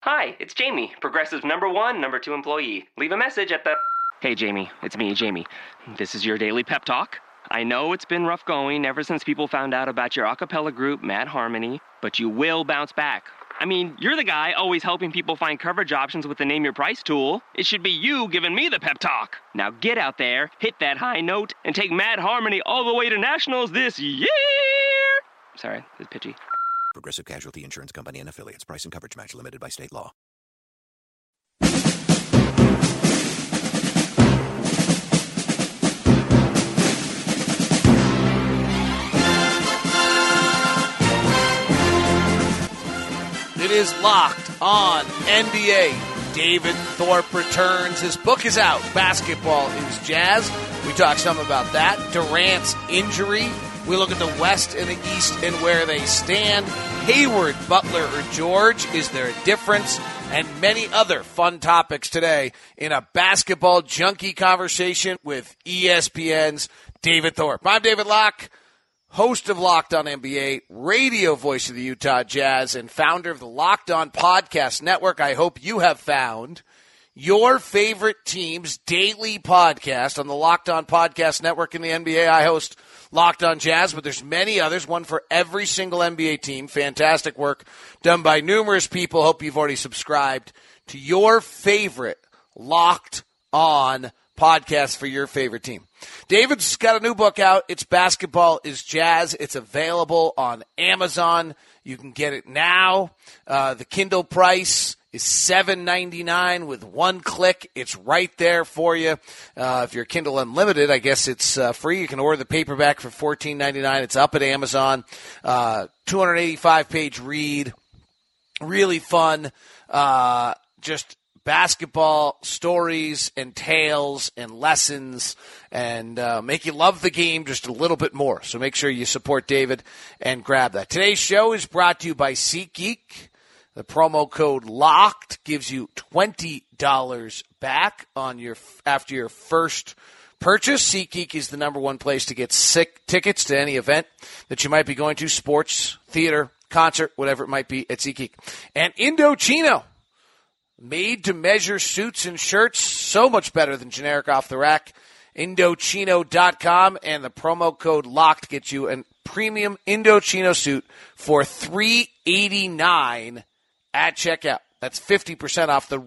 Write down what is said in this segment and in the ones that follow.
Hi, it's Jamie, Progressive's #1, #2 employee. Leave a message at the... Hey, Jamie, it's me, Jamie. This is your daily pep talk. I know it's been rough going ever since people found out about your a cappella group, Mad Harmony, but you will bounce back. I mean, you're the guy always helping people find coverage options with the Name Your Price tool. It should be you giving me the pep talk. Now get out there, hit that high note, and take Mad Harmony all the way to nationals this year! Sorry, it's pitchy. Progressive Casualty Insurance Company and Affiliates. Price and coverage match limited by state law. It is Locked On NBA. David Thorpe returns. His book is out. Basketball is Jazz. We talk some about that. Durant's injury. We look at the West and the East and where they stand. Hayward, Butler, or George, is there a difference? And many other fun topics today in a basketball junkie conversation with ESPN's David Thorpe. I'm David Locke, host of Locked On NBA, radio voice of the Utah Jazz, and founder of the Locked On Podcast Network. I hope you have found your favorite team's daily podcast on the Locked On Podcast Network in the NBA. I host Locked On Jazz, but there's many others, one for every single NBA team. Fantastic work done by numerous people. Hope you've already subscribed to your favorite Locked On podcast for your favorite team. David's got a new book out. It's Basketball is Jazz. It's available on Amazon. You can get it now. The Kindle price is $7.99 with one click. It's right there for you. If you're Kindle Unlimited, I guess it's free. You can order the paperback for $14.99. It's up at Amazon. 285-page read. Really fun. Just basketball stories and tales and lessons and make you love the game just a little bit more. So make sure you support David and grab that. Today's show is brought to you by SeatGeek. The promo code LOCKED gives you $20 back on after your first purchase. SeatGeek is the #1 place to get tickets to any event that you might be going to, sports, theater, concert, whatever it might be at SeatGeek. And Indochino, made-to-measure suits and shirts, so much better than generic off-the-rack. Indochino.com, and the promo code LOCKED gets you a premium Indochino suit for $389 at checkout. That's 50% off the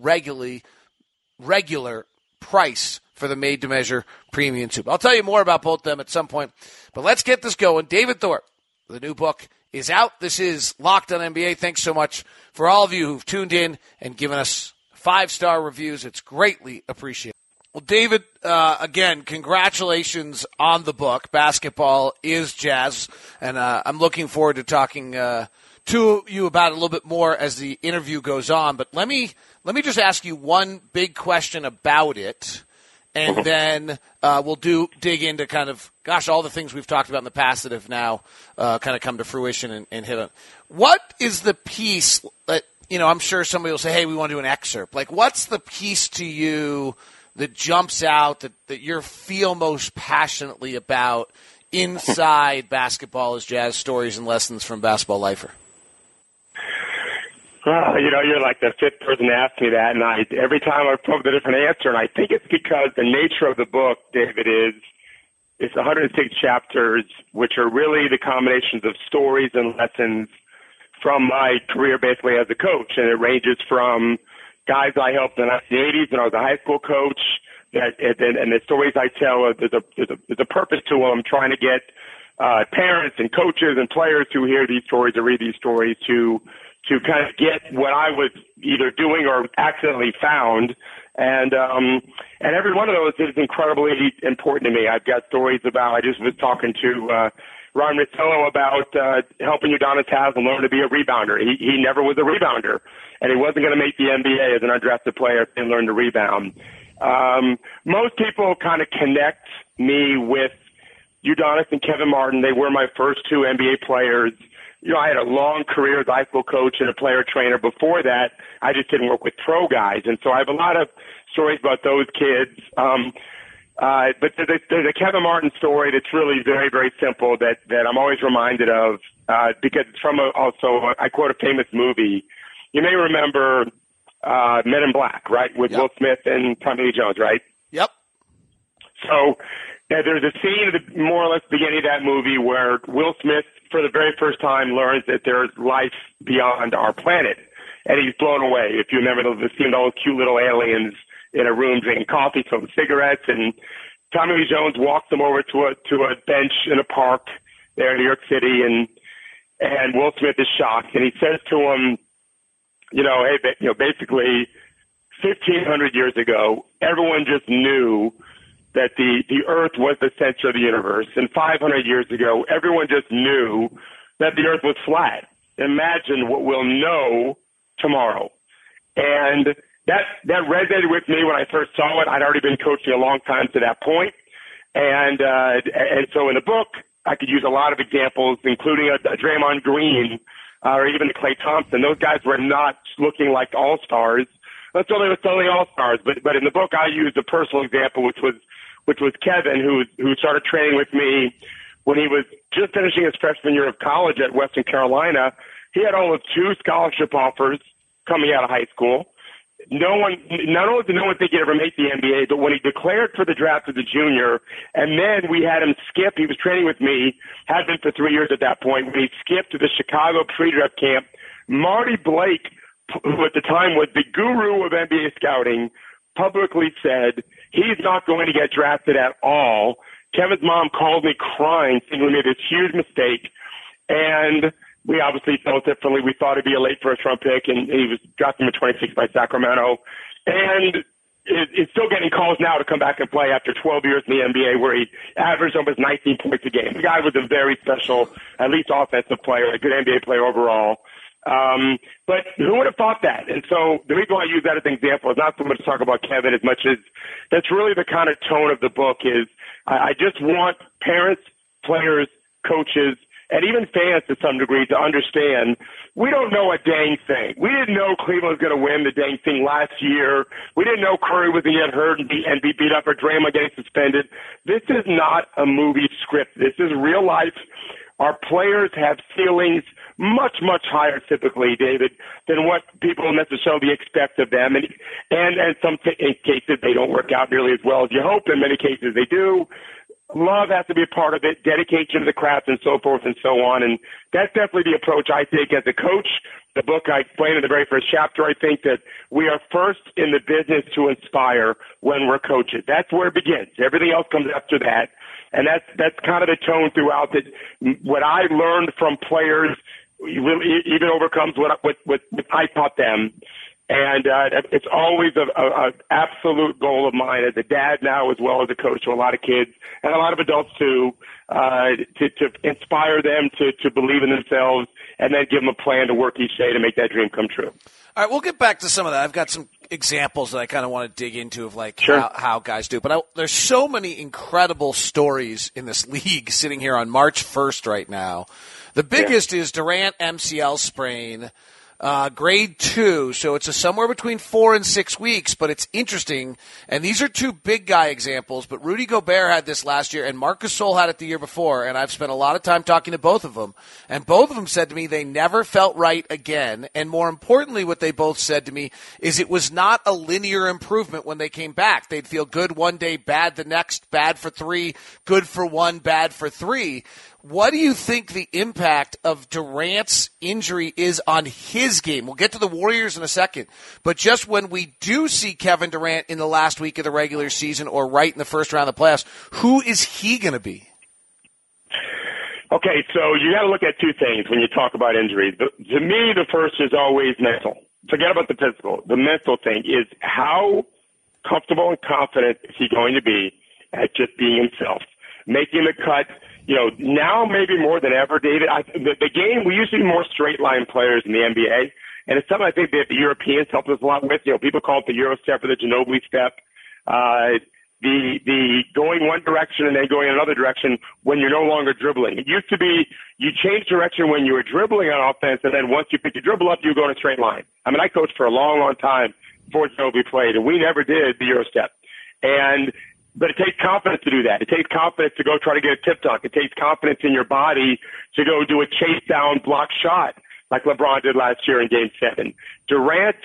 regular price for the made-to-measure premium suit. I'll tell you more about both of them at some point, but let's get this going. David Thorpe, the new book is out. This is Locked on NBA. Thanks so much for all of you who've tuned in and given us 5-star reviews. It's greatly appreciated. Well, David, again, congratulations on the book. Basketball is Jazz, and I'm looking forward to talking to you about it a little bit more as the interview goes on. But let me just ask you one big question about it, and then we'll dig into kind of, all the things we've talked about in the past that have now kind of come to fruition and hit on. What is the piece that, I'm sure somebody will say, hey, we want to do an excerpt. Like, what's the piece to you that jumps out that you feel most passionately about inside Basketball is Jazz, stories and lessons from Basketball Lifer? You're like the fifth person to ask me that, and every time I've come up with a different answer, and I think it's because the nature of the book, David, it's 106 chapters, which are really the combinations of stories and lessons from my career basically as a coach, and it ranges from guys I helped in the 1980s when I was a high school coach, and the stories I tell, there's a purpose to them. I'm trying to get parents and coaches and players who hear these stories or read these stories to kind of get what I was either doing or accidentally found. And every one of those is incredibly important to me. I've got stories about, I just was talking to Ron Rizzo about helping Udonis Haslem learn to be a rebounder. He never was a rebounder, and he wasn't going to make the NBA as an undrafted player if he didn't learn to rebound. Most people kind of connect me with Udonis and Kevin Martin. They were my first two NBA players. I had a long career as a high school coach and a player trainer. Before that, I just didn't work with pro guys. And so I have a lot of stories about those kids. But there's a Kevin Martin story that's really very, very simple that I'm always reminded of because it's from I quote a famous movie. You may remember Men in Black, right, with Will Smith and Tommy Lee Jones, right? Yep. So there's a scene at the more or less beginning of that movie where Will Smith, for the very first time, learns that there's life beyond our planet, and he's blown away. If you remember the scene, all those cute little aliens in a room drinking coffee, smoking cigarettes, and Tommy Lee Jones walks them over to a bench in a park there in New York City, and Will Smith is shocked, and he says to him, hey, basically 1,500 years ago, everyone just knew that the Earth was the center of the universe, and 500 years ago, everyone just knew that the Earth was flat. Imagine what we'll know tomorrow. And that resonated with me when I first saw it. I'd already been coaching a long time to that point. And so in the book, I could use a lot of examples, including a Draymond Green or even Klay Thompson. Those guys were not looking like all-stars. That's only all-stars. But in the book, I used a personal example, which was Kevin, who started training with me when he was just finishing his freshman year of college at Western Carolina. He had almost 2 scholarship offers coming out of high school. Not only did no one think he'd ever make the NBA, but when he declared for the draft as a junior, and then we had him skip, he was training with me, had been for 3 years at that point, when he skipped to the Chicago pre-draft camp, Marty Blake, who at the time was the guru of NBA scouting, publicly said he's not going to get drafted at all. Kevin's mom called me crying, saying we made this huge mistake, and we obviously felt differently. We thought he'd be a late first-round pick, and he was drafted at 26 by Sacramento. And it's still getting calls now to come back and play after 12 years in the NBA, where he averaged almost 19 points a game. The guy was a very special, at least offensive player, a good NBA player overall. But who would have thought that? And so the reason why I use that as an example is not so much to talk about Kevin as much as that's really the kind of tone of the book is I just want parents, players, coaches, and even fans to some degree to understand we don't know a dang thing. We didn't know Cleveland was going to win the dang thing last year. We didn't know Curry was going to get hurt and be beat up or Draymond getting suspended. This is not a movie script. This is real life. Our players have ceilings much, much higher typically, David, than what people necessarily expect of them. And some cases they don't work out nearly as well as you hope. In many cases they do. Love has to be a part of it, dedication to the craft and so forth and so on. And that's definitely the approach I take as a coach. The book I explained in the very first chapter, I think that we are first in the business to inspire when we're coaches. That's where it begins. Everything else comes after that. And that's kind of the tone throughout that. What I learned from players really even overcomes what I taught them. And it's always an absolute goal of mine as a dad now as well as a coach to a lot of kids and a lot of adults too, to inspire them to believe in themselves and then give them a plan to work each day to make that dream come true. All right, we'll get back to some of that. I've got some examples that I kind of want to dig into of like how guys do. But there's so many incredible stories in this league sitting here on March 1st right now. The biggest is Durant MCL sprain. Grade 2, so it's somewhere between 4 and 6 weeks, but it's interesting. And these are 2 big guy examples, but Rudy Gobert had this last year, and Marc Gasol had it the year before, and I've spent a lot of time talking to both of them. And both of them said to me they never felt right again, and more importantly, what they both said to me is it was not a linear improvement when they came back. They'd feel good one day, bad the next, bad for 3, good for 1, bad for 3. What do you think the impact of Durant's injury is on his game? We'll get to the Warriors in a second, but just when we do see Kevin Durant in the last week of the regular season or right in the first round of the playoffs, who is he going to be? Okay, so you got to look at 2 things when you talk about injuries. To me, the first is always mental. Forget about the physical. The mental thing is how comfortable and confident is he going to be at just being himself, making the cut. Now maybe more than ever, David, the game, we used to be more straight line players in the NBA, and it's something I think that the Europeans helped us a lot with. People call it the Euro step or the Ginobili step. The going one direction and then going another direction when you're no longer dribbling. It used to be you change direction when you were dribbling on offense, and then once you pick your dribble up, you go in a straight line. I mean, I coached for a long, long time before Ginobili played, and we never did the Euro step. But it takes confidence to do that. It takes confidence to go try to get a tip dunk. It takes confidence in your body to go do a chase down block shot like LeBron did last year in Game 7. Durant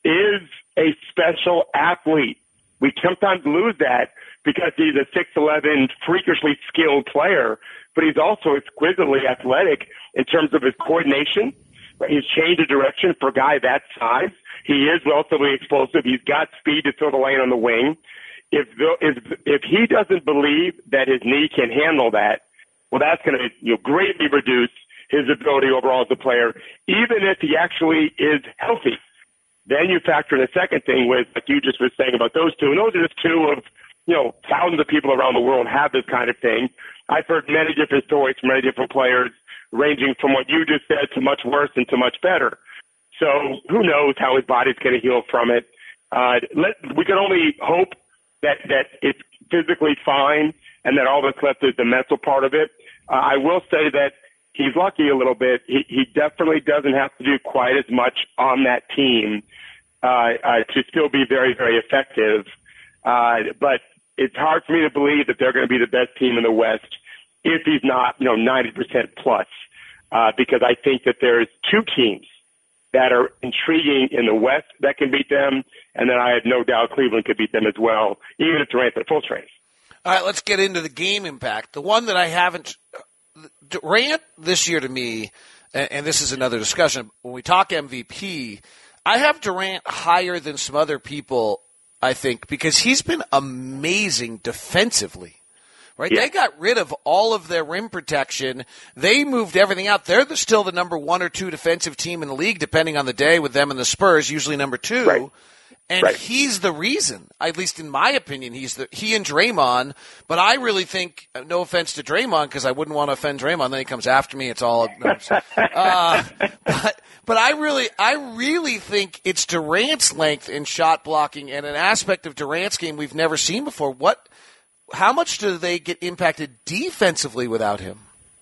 is a special athlete. We sometimes lose that because he's a 6'11", freakishly skilled player, but he's also exquisitely athletic in terms of his coordination. He's changed the direction for a guy that size. He is relatively explosive. He's got speed to throw the lane on the wing. If he doesn't believe that his knee can handle that, well, that's going to greatly reduce his ability overall as a player, even if he actually is healthy. Then you factor in the second thing with, like you just were saying about those two, and those are just two of, thousands of people around the world have this kind of thing. I've heard many different stories from many different players, ranging from what you just said to much worse and to much better. So who knows how his body's going to heal from it. We can only hope that it's physically fine and that all that's left is the mental part of it. I will say that he's lucky a little bit. He definitely doesn't have to do quite as much on that team to still be very, very effective. But it's hard for me to believe that they're going to be the best team in the West if he's not, 90% plus, because I think that there's two teams that are intriguing in the West that can beat them, and then I have no doubt Cleveland could beat them as well, even if Durant's at full strength. All right, let's get into the game impact. The one that I haven't – Durant this year to me, and this is another discussion, when we talk MVP, I have Durant higher than some other people, I think, because he's been amazing defensively. Right? Yeah. They got rid of all of their rim protection. They moved everything out. They're still the number 1 or 2 defensive team in the league, depending on the day, with them and the Spurs, usually number 2. Right. And he's the reason, at least in my opinion, he and Draymond. But I really think, no offense to Draymond, because I wouldn't want to offend Draymond. Then he comes after me. It's all. But I really think it's Durant's length in shot blocking and an aspect of Durant's game we've never seen before. How much do they get impacted defensively without him?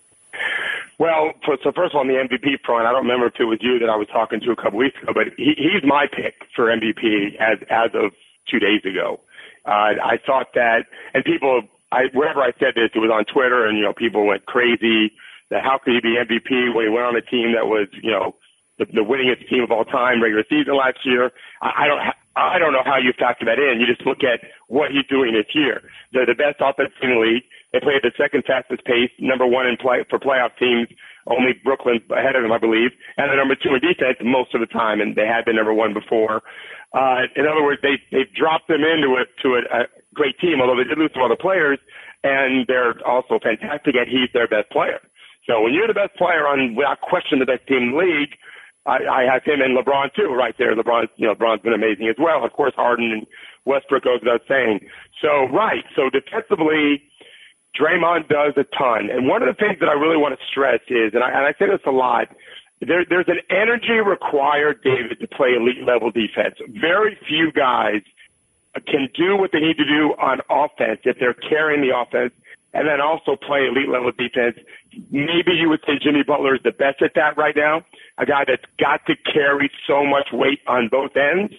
Well, so first of all, on the MVP front, I don't remember if it was you that I was talking to a couple weeks ago, but he's my pick for MVP as of 2 days ago. I thought that, and wherever I said this, it was on Twitter, and people went crazy that how could he be MVP when he went on a team that was the winningest team of all time regular season last year. I don't know how you factor that in. You just look at what he's doing this year. They're the best offense in the league. They play at the second fastest pace, number 1 in play for playoff teams. Only Brooklyn ahead of them, I believe. And they're number 2 in defense most of the time, and they had been number 1 before. In other words, they've dropped them into a great team, although they did lose some other players, and they're also fantastic, and he's their best player. So when you're the best player on, without question, the best team in the league, I have him and LeBron too, right there. LeBron's been amazing as well. Of course, Harden and Westbrook goes without saying. So defensively, Draymond does a ton. And one of the things that I really want to stress is, and I say this a lot, there's an energy required, David, to play elite level defense. Very few guys can do what they need to do on offense if they're carrying the offense, and then also play elite level defense. Maybe you would say Jimmy Butler is the best at that right now, a guy that's got to carry so much weight on both ends.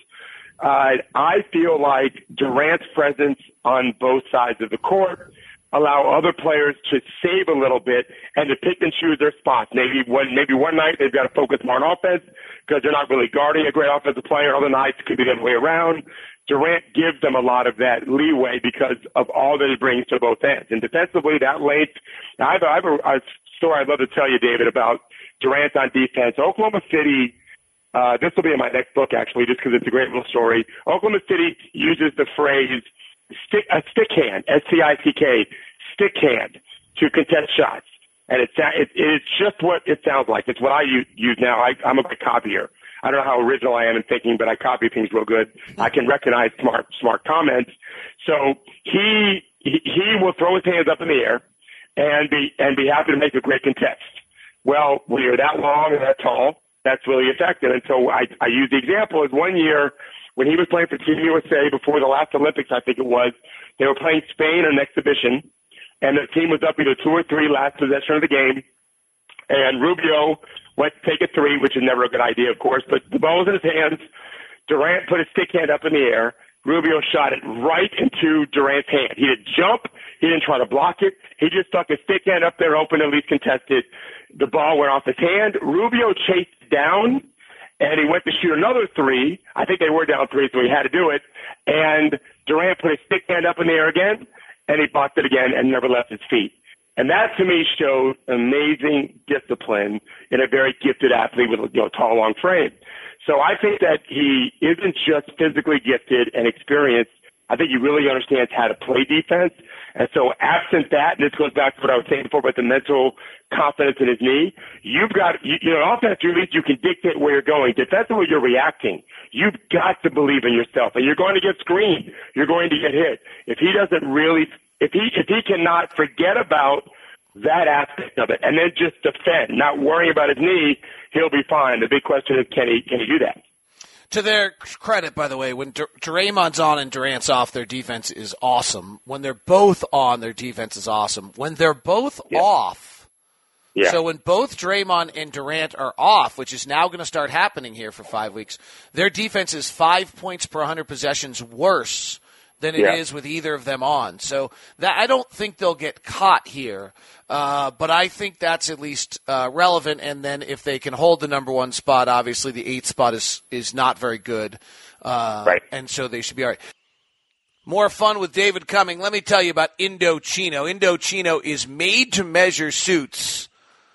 I feel like Durant's presence on both sides of the court allow other players to save a little bit and to pick and choose their spots. Maybe one night they've got to focus more on offense because they're not really guarding a great offensive player. Other nights it could be the other way around. Durant gives them a lot of that leeway because of all that he brings to both ends. And defensively, that length, I have a story I'd love to tell you, David, about Durant on defense. Oklahoma City, this will be in my next book, actually, just because it's a great little story. Oklahoma City uses the phrase stick hand, S-T-I-C-K, stick hand, to contest shots. And it's just what it sounds like. It's what I use now. I'm a good copier. I don't know how original I am in thinking, but I copy things real good. I can recognize smart comments. So he will throw his hands up in the air and be happy to make a great contest. Well, when you're that long and that tall, that's really effective. And so I use the example as one year when he was playing for Team USA before the last Olympics, I think it was, they were playing Spain in an exhibition, and the team was up either 2 or 3 last possession of the game, and Rubio went to take a 3, which is never a good idea, of course, but the ball was in his hands. Durant put his stick hand up in the air. Rubio shot it right into Durant's hand. He didn't jump. He didn't try to block it. He just stuck his stick hand up there open, at least contested. The ball went off his hand. Rubio chased down and he went to shoot another three. I think they were down three, so he had to do it. And Durant put his stick hand up in the air again, and he blocked it again and never left his feet. And that, to me, shows amazing discipline in a very gifted athlete with a tall, long frame. So I think that he isn't just physically gifted and experienced. I think he really understands how to play defense. And so absent that, and this goes back to what I was saying before about the mental confidence in his knee, you've got, offense, you can dictate where you're going. Defensively, you're reacting. You've got to believe in yourself. And you're going to get screened. You're going to get hit. If he doesn't really, if he cannot forget about that aspect of it and then just defend, not worrying about his knee, he'll be fine. The big question is, can he do that? To their credit, by the way, when Draymond's on and Durant's off, their defense is awesome. When they're both on, their defense is awesome. When they're both off, so when both Draymond and Durant are off, which is now going to start happening here for 5 weeks, their defense is 5 points per 100 possessions worse than it is with either of them on. So that I don't think they'll get caught here, but I think that's at least relevant. And then if they can hold the number one spot, obviously the 8th spot is not very good, right? And so they should be all right. More fun with David coming. Let me tell you about Indochino. Indochino is made-to-measure suits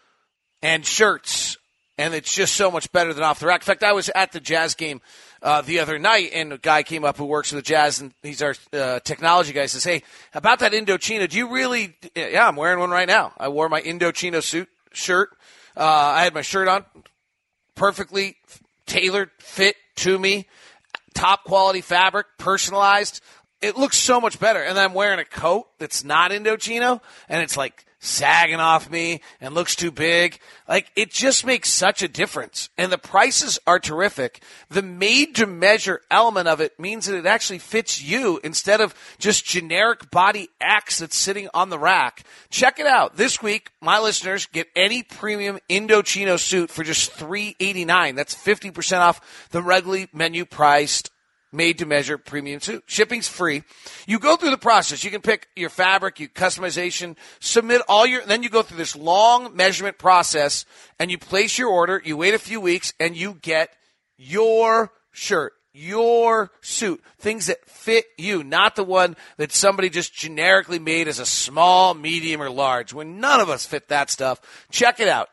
and shirts, and it's just so much better than off the rack. In fact, I was at the Jazz game the other night, and a guy came up who works for the Jazz, and he's our technology guy, says, hey, about that Indochino, do you really – yeah, I'm wearing one right now. I wore my Indochino shirt. I had my shirt on, perfectly tailored, fit to me, top quality fabric, personalized. It looks so much better. And then I'm wearing a coat that's not Indochino, and it's like sagging off me and looks too big. Like, it just makes such a difference. And the prices are terrific. The made-to-measure element of it means that it actually fits you instead of just generic body X that's sitting on the rack. Check it out. This week, my listeners get any premium Indochino suit for just $389. That's 50% off the regularly menu-priced made-to-measure premium suit. Shipping's free. You go through the process. You can pick your fabric, your customization, submit then you go through this long measurement process, and you place your order, you wait a few weeks, and you get your shirt, your suit, things that fit you, not the one that somebody just generically made as a small, medium, or large, when none of us fit that stuff. Check it out.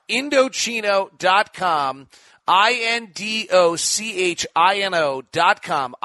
Indochino.com. Indochino.com,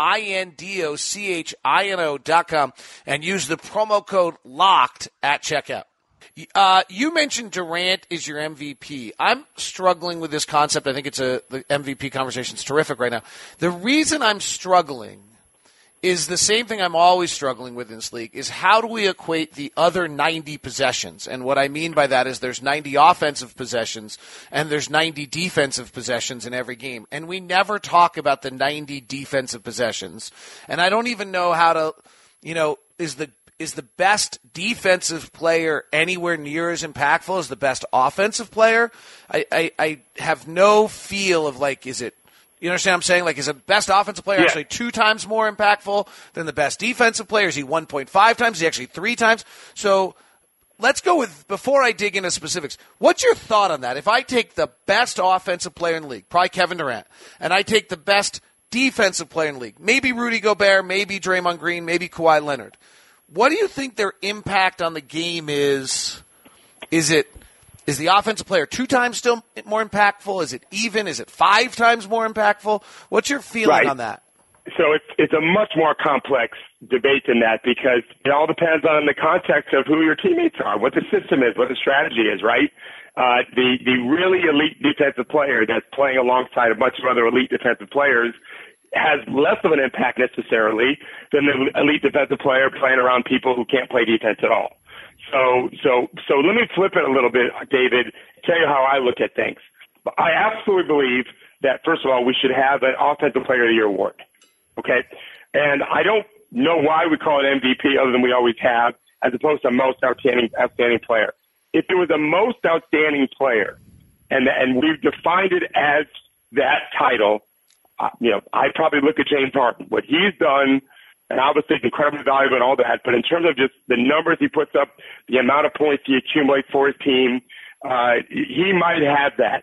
Indochino.com, and use the promo code LOCKED at checkout. You mentioned Durant is your MVP. I'm struggling with this concept. I think the MVP conversation is terrific right now. The reason I'm struggling is the same thing I'm always struggling with in this league, is how do we equate the other 90 possessions? And what I mean by that is there's 90 offensive possessions and there's 90 defensive possessions in every game. And we never talk about the 90 defensive possessions. And I don't even know how to, is the best defensive player anywhere near as impactful as the best offensive player? I have no feel of is it, you understand what I'm saying? Is the best offensive player actually 2 times more impactful than the best defensive player? Is he 1.5 times? Is he actually 3 times? So let's go with, before I dig into specifics, what's your thought on that? If I take the best offensive player in the league, probably Kevin Durant, and I take the best defensive player in the league, maybe Rudy Gobert, maybe Draymond Green, maybe Kawhi Leonard, what do you think their impact on the game is? Is the offensive player 2 times still more impactful? Is it even? Is it 5 times more impactful? What's your feeling on that? So it's a much more complex debate than that, because it all depends on the context of who your teammates are, what the system is, what the strategy is, right? The really elite defensive player that's playing alongside a bunch of other elite defensive players has less of an impact necessarily than the elite defensive player playing around people who can't play defense at all. So let me flip it a little bit, David, tell you how I look at things. I absolutely believe that, first of all, we should have an Offensive Player of the Year award, okay? And I don't know why we call it MVP other than we always have, as opposed to most outstanding player. If it was a most outstanding player, and we've defined it as that title, I'd probably look at James Harden. What he's done, and obviously incredibly valuable and all that, but in terms of just the numbers he puts up, the amount of points he accumulates for his team, he might have that.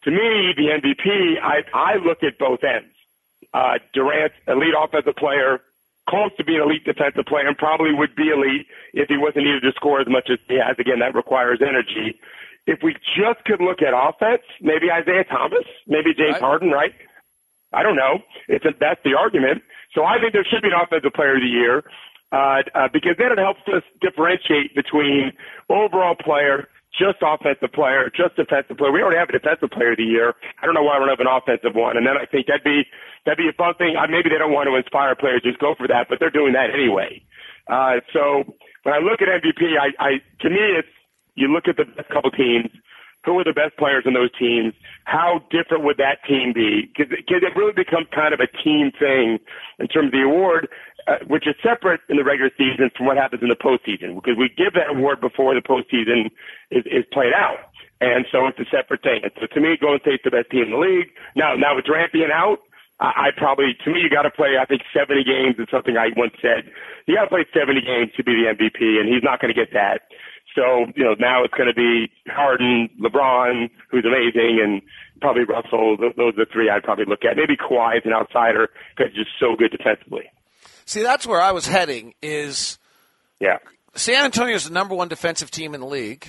to me, the MVP, I look at both ends. Durant, elite offensive player, close to being elite defensive player, and probably would be elite if he wasn't needed to score as much as he has. Again, that requires energy. If we just could look at offense, maybe Isaiah Thomas, maybe James Harden, right? I don't know. That's the argument. So I think there should be an offensive player of the year because then it helps us differentiate between overall player, just offensive player, just defensive player. We already have a defensive player of the year. I don't know why we don't have an offensive one. And then I think that'd be a fun thing. Maybe they don't want to inspire players, just go for that, but they're doing that anyway. So when I look at MVP, to me, it's you look at the best couple teams. Who are the best players in those teams? How different would that team be? Because it really becomes kind of a team thing in terms of the award, which is separate in the regular season from what happens in the postseason. Because we give that award before the postseason is played out. And so it's a separate thing. And so to me, Golden State's the best team in the league. Now with Durant being out, to me, you got to play, I think, 70 games is something I once said. You got to play 70 games to be the MVP, and he's not going to get that. So, now it's going to be Harden, LeBron, who's amazing, and probably Russell. Those are the three I'd probably look at. Maybe Kawhi is an outsider because he's just so good defensively. See, that's where I was heading is San Antonio is the number one defensive team in the league.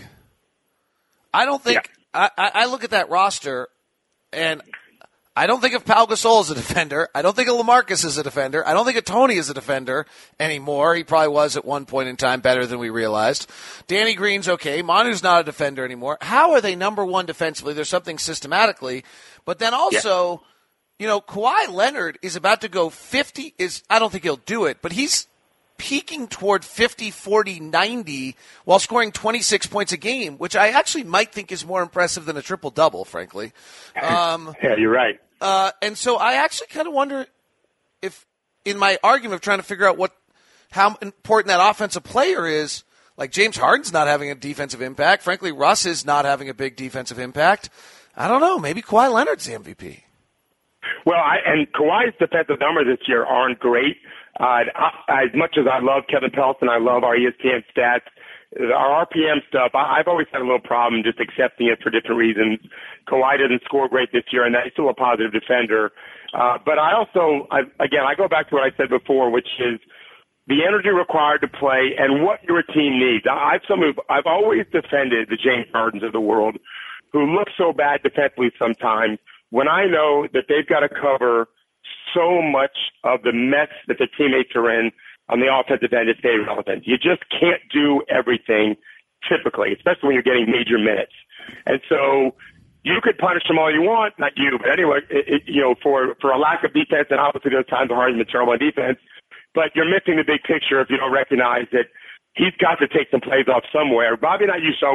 I don't think I look at that roster, and I don't think of Pau Gasol as a defender. I don't think of LaMarcus as a defender. I don't think of Tony as a defender anymore. He probably was at one point in time better than we realized. Danny Green's okay. Manu's not a defender anymore. How are they number one defensively? There's something systematically. But then also, Kawhi Leonard is about to go 50. I don't think he'll do it, but he's peaking toward 50, 40, 90 while scoring 26 points a game, which I actually might think is more impressive than a triple-double, frankly. Yeah, you're right. And so I actually kind of wonder if, in my argument of trying to figure out how important that offensive player is, like James Harden's not having a defensive impact. Frankly, Russ is not having a big defensive impact. I don't know. Maybe Kawhi Leonard's the MVP. Well, and Kawhi's defensive numbers this year aren't great. As much as I love Kevin Pelton, I love our ESPN stats, our RPM stuff, I've always had a little problem just accepting it for different reasons. Kawhi didn't score great this year, and he's still a positive defender. But I also, I go back to what I said before, which is the energy required to play and what your team needs. I've always defended the James Hardens of the world who look so bad defensively sometimes when I know that they've got to cover so much of the mess that the teammates are in on the offensive end to stay relevant. You just can't do everything typically, especially when you're getting major minutes. And so you could punish them all you want, not you, but anyway, for a lack of defense, and obviously there's times where Harden's been terrible on defense, but you're missing the big picture if you don't recognize that he's got to take some plays off somewhere. Bobby and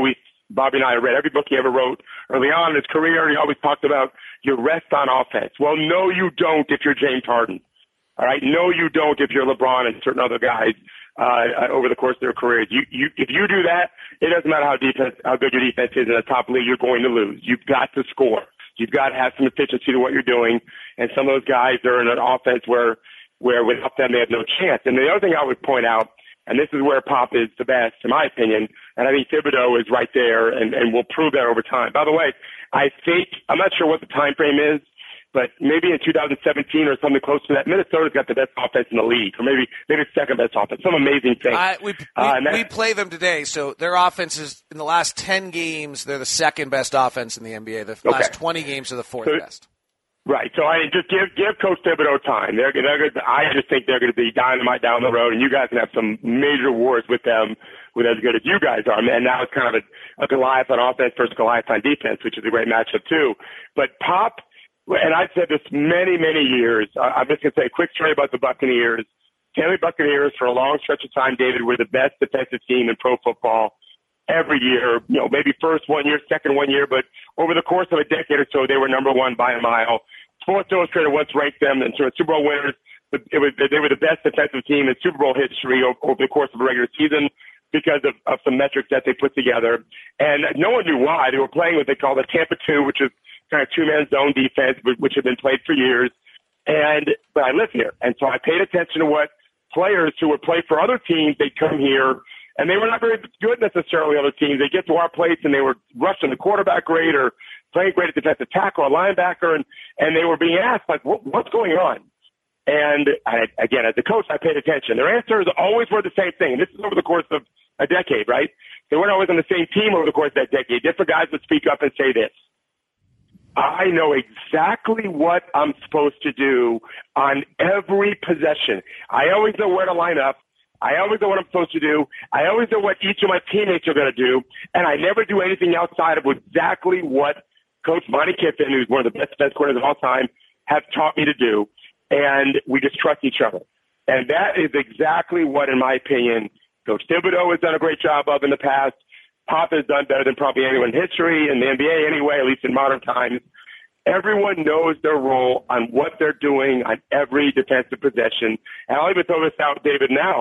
I read every book he ever wrote early on in his career. He always talked about your rest on offense. Well, no, you don't if you're James Harden. All right? No, you don't if you're LeBron and certain other guys over the course of their careers. If you do that, it doesn't matter how good your defense is in the top league, you're going to lose. You've got to score. You've got to have some efficiency to what you're doing. And some of those guys are in an offense where without them they have no chance. And the other thing I would point out, and this is where Pop is the best, in my opinion, and I think Thibodeau is right there and will prove that over time. By the way, I'm not sure what the time frame is, but maybe in 2017 or something close to that, Minnesota's got the best offense in the league, or maybe second best offense, some amazing thing. We play them today, so their offense is, in the last 10 games, they're the second best offense in the NBA. The last 20 games are the fourth best. Right. So I just give Coach Thibodeau time. I just think they're going to be dynamite down the road, and you guys can have some major wars with them, with as good as you guys are. And now it's kind of a Goliath on offense versus Goliath on defense, which is a great matchup too. But Pop, and I've said this many, many years. I'm just going to say a quick story about the Buccaneers. Tampa Buccaneers, for a long stretch of time, David, were the best defensive team in pro football every year. Maybe first 1 year, second 1 year, but over the course of a decade or so, they were number one by a mile. Sports Illustrated once ranked them in terms of Super Bowl winners. They were the best defensive team in Super Bowl history over the course of a regular season because of some metrics that they put together. And no one knew why. They were playing what they call the Tampa 2, which is kind of two-man zone defense, which had been played for years. But I live here, and so I paid attention to what players who would play for other teams, they'd come here, and they were not very good necessarily, other teams. They'd get to our place, and they were rushing the quarterback rate, or playing great at defensive tackle or linebacker, and they were being asked, like, what's going on? And again, as a coach, I paid attention. Their answers always were the same thing. And this is over the course of a decade, right? They weren't always on the same team over the course of that decade. Different guys would speak up and say this: I know exactly what I'm supposed to do on every possession. I always know where to line up. I always know what I'm supposed to do. I always know what each of my teammates are going to do. And I never do anything outside of exactly what Coach Monty Kiffin, who's one of the best coordinators of all time, have taught me to do. And we just trust each other. And that is exactly what, in my opinion, Coach Thibodeau has done a great job of in the past. Pop has done better than probably anyone in history, in the NBA anyway, at least in modern times. Everyone knows their role on what they're doing on every defensive possession. And I'll even throw this out, David, now.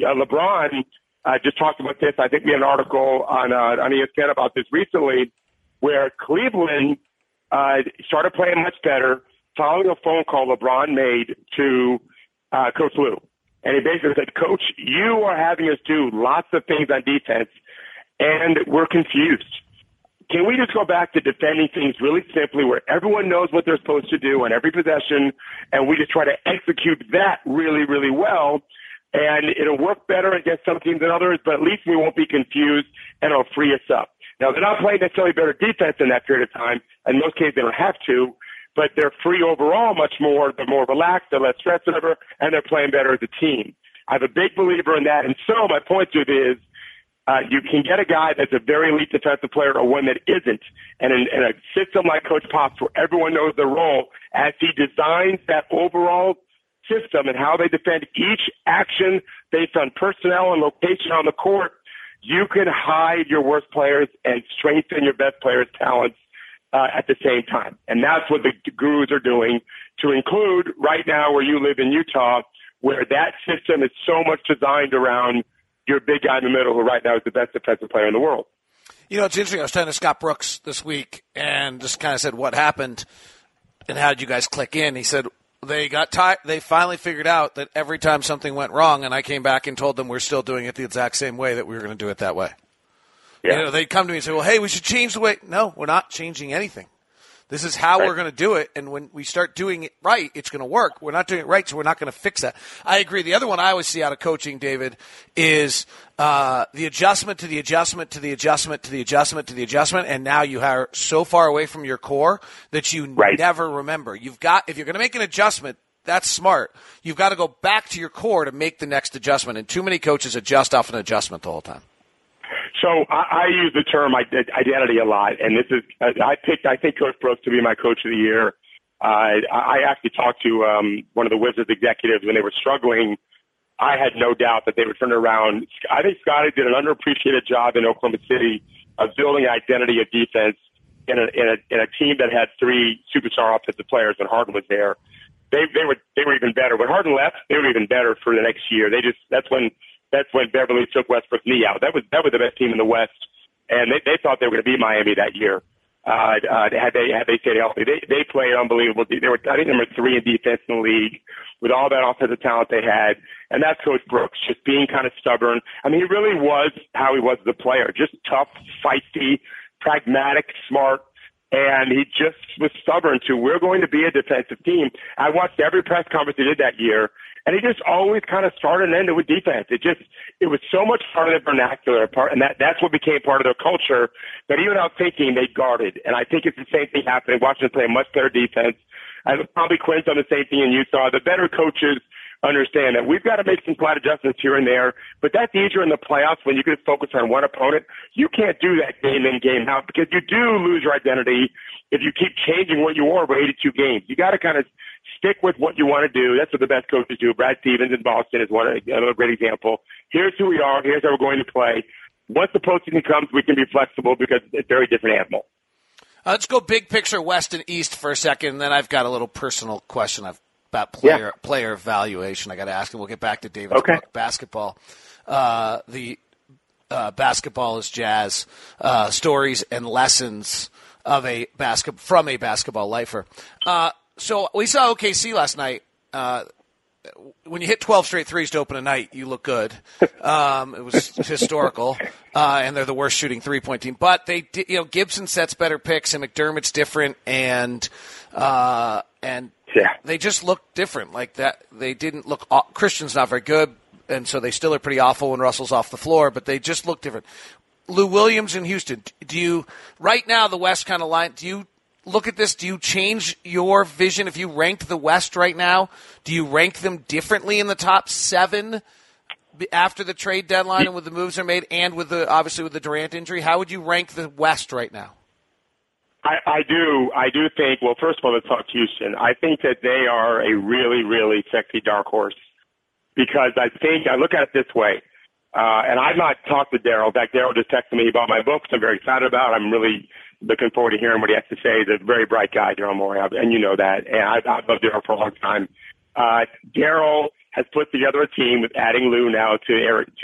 LeBron just talked about this. I think we had an article on ESPN about this recently, where Cleveland started playing much better following a phone call LeBron made to Coach Lue. And he basically said, Coach, you are having us do lots of things on defense, and we're confused. Can we just go back to defending things really simply where everyone knows what they're supposed to do on every possession, and we just try to execute that really, really well? And it'll work better against some teams than others, but at least we won't be confused, and it'll free us up. Now, they're not playing necessarily better defense in that period of time. In most cases, they don't have to, but they're free overall much more. They're more relaxed, they're less stressed, whatever, and they're playing better as a team. I'm a big believer in that. And so my point to it is, you can get a guy that's a very elite defensive player or one that isn't. And in a system like Coach Pop's where everyone knows their role, as he designs that overall system and how they defend each action based on personnel and location on the court, you can hide your worst players and strengthen your best players' talents at the same time. And that's what the gurus are doing, to include right now where you live in Utah, where that system is so much designed around your big guy in the middle, who right now is the best defensive player in the world. You know, it's interesting. I was talking to Scott Brooks this week and just kind of said, what happened and how did you guys click in? He said they got tired. They finally figured out that every time something went wrong, and I came back and told them we're still doing it the exact same way, that we were going to do it that way. Yeah. You know, they'd come to me and say, well, hey, we should change the way. No, we're not changing anything. This is how we're going to do it, and when we start doing it right, it's going to work. We're not doing it right, so we're not going to fix that. I agree. The other one I always see out of coaching, David, is the adjustment to the adjustment to the adjustment to the adjustment to the adjustment, and now you are so far away from your core that you never remember. If you're going to make an adjustment, that's smart. You've got to go back to your core to make the next adjustment, and too many coaches adjust off an adjustment the whole time. So I use the term identity a lot, and this is I think Coach Brooks to be my coach of the year. I actually talked to one of the Wizards executives when they were struggling. I had no doubt that they would turn around. I think Scotty did an underappreciated job in Oklahoma City of building an identity of defense in a team that had three superstar offensive players when Harden was there. They were even better. When Harden left, they were even better for the next year. That's when Beverly took Westbrook's knee out. That was the best team in the West, and they thought they were going to beat Miami that year. Had they stayed healthy, they played unbelievable. They were, I think, number 3 in defense in the league with all that offensive talent they had, and that's Coach Brooks, just being kind of stubborn. I mean, he really was how he was as a player, just tough, feisty, pragmatic, smart. And he just was stubborn to, we're going to be a defensive team. I watched every press conference he did that year, and he just always kind of started and ended with defense. It was so much part of their vernacular, and that's what became part of their culture, that even without thinking, they guarded. And I think it's the same thing happening. Washington play a much better defense. And probably Quinn's done the same thing in Utah. The better coaches understand that we've got to make some slight adjustments here and there, but that's easier in the playoffs when you can focus on one opponent. You can't do that game in, game out, because you do lose your identity if you keep changing what you are over 82 games. You got to kind of stick with what you want to do. That's what the best coaches do. Brad Stevens in Boston is another great example. Here's who we are. Here's how we're going to play. Once the postseason comes, we can be flexible because it's a very different animal. Let's go big picture West and East for a second, and then I've got a little personal question about player evaluation I got to ask, and we'll get back to David's book, Basketball. The Basketball is Jazz, stories and lessons of from a basketball lifer. So we saw OKC last night. when you hit 12 straight threes to open a night, you look good. It was historical, and they're the worst shooting 3-point team. But they, Gibson sets better picks, and McDermott's different, and they just look different. Like that, they didn't look. Christian's not very good, and so they still are pretty awful when Russell's off the floor. But they just look different. Lou Williams in Houston. Do you right now the West kind of line? Do you look at this? Do you change your vision if you ranked the West right now? Do you rank them differently in the top 7 after the trade deadline and with the moves are made, and with obviously with the Durant injury? How would you rank the West right now? I do think. Well, first of all, let's talk Houston. I think that they are a really, really sexy dark horse because I look at it this way. And I've not talked to Daryl. In fact, Daryl just texted me about my books I'm very excited about. I'm really looking forward to hearing what he has to say. He's a very bright guy, Daryl Morey, and you know that. And I've loved Daryl for a long time. Daryl has put together a team with adding Lou now to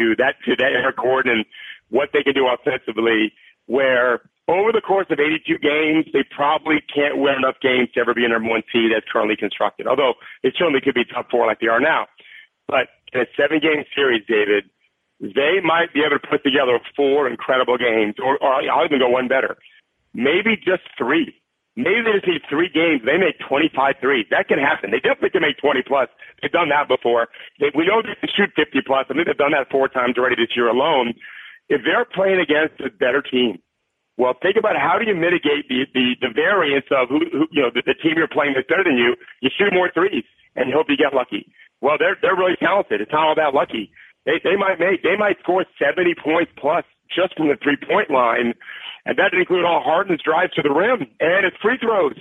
Eric Gordon and what they can do offensively, where over the course of 82 games, they probably can't win enough games to ever be a number 1 seed as currently constructed, although it certainly could be top 4 like they are now. But in a 7-game series, David, they might be able to put together 4 incredible games, or I'll even go one better. Maybe just 3. Maybe they just need 3 games. They make 25 threes. That can happen. They definitely can make 20-plus. They've done that before. We know they can shoot 50-plus. I think they've done that 4 times already this year alone. If they're playing against a better team, well, think about how do you mitigate the variance of who the team you're playing that's better than you. You shoot more threes and you hope you get lucky. Well, they're really talented. It's not all that lucky. They might score 70 points plus just from the 3-point line, and that would include all Harden's drives to the rim and his free throws.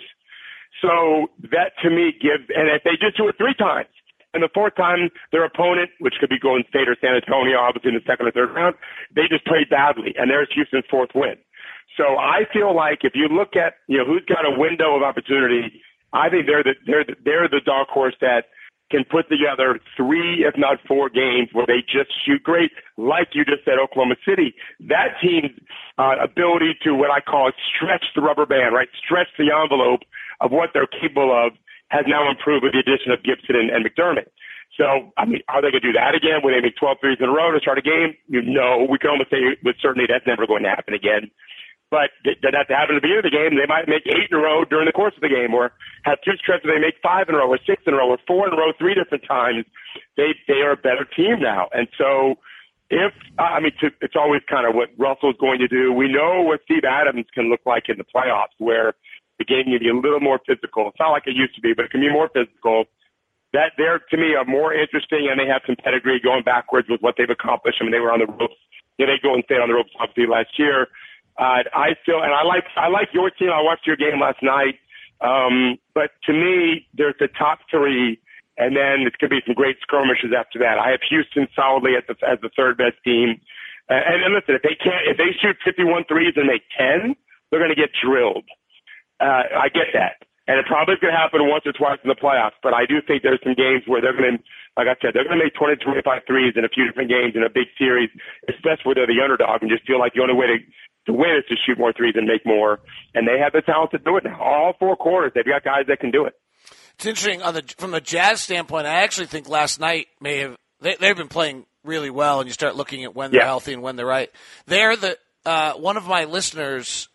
So that to me gives, and if they just do it 3 times, and the 4th time their opponent, which could be Golden State or San Antonio, obviously in the 2nd or 3rd round, they just played badly, and there's Houston's 4th win. So I feel like if you look at who's got a window of opportunity, I think they're the dark horse that can put together 3, if not 4 games where they just shoot great, like you just said, Oklahoma City. That team's ability to what I call stretch the rubber band, right? Stretch the envelope of what they're capable of has now improved with the addition of Gibson and McDermott. So, I mean, are they going to do that again when they make 12 threes in a row to start a game? No, we can almost say with certainty that's never going to happen again. But that happen to be in the game, they might make 8 in a row during the course of the game, or have 2 stretches they make 5 in a row, or 6 in a row, or 4 in a row, 3 different times. They are a better team now. And so it's always kind of what Russell's going to do. We know what Steve Adams can look like in the playoffs, where the game can be a little more physical. It's not like it used to be, but it can be more physical. That they're, to me, are more interesting, and they have some pedigree going backwards with what they've accomplished. I mean, they were on the ropes. They go and stay on the ropes, obviously, last year. I like your team. I watched your game last night. But to me, there's the top 3, and then it's going to be some great skirmishes after that. I have Houston solidly as the 3rd best team. And listen, if they shoot 51 threes and make 10, they're going to get drilled. I get that. And it probably is going to happen once or twice in the playoffs. But I do think there's some games where they're going to, like I said, they're going to make 20 to 25 threes in a few different games in a big series, especially where they're the underdog and just feel like the only way to win is to shoot more threes and make more. And they have the talent to do it now. All 4 quarters, they've got guys that can do it. It's interesting from the Jazz standpoint. I actually think last night they've been playing really well, and you start looking at when they're healthy and when they're right. They're one of my listeners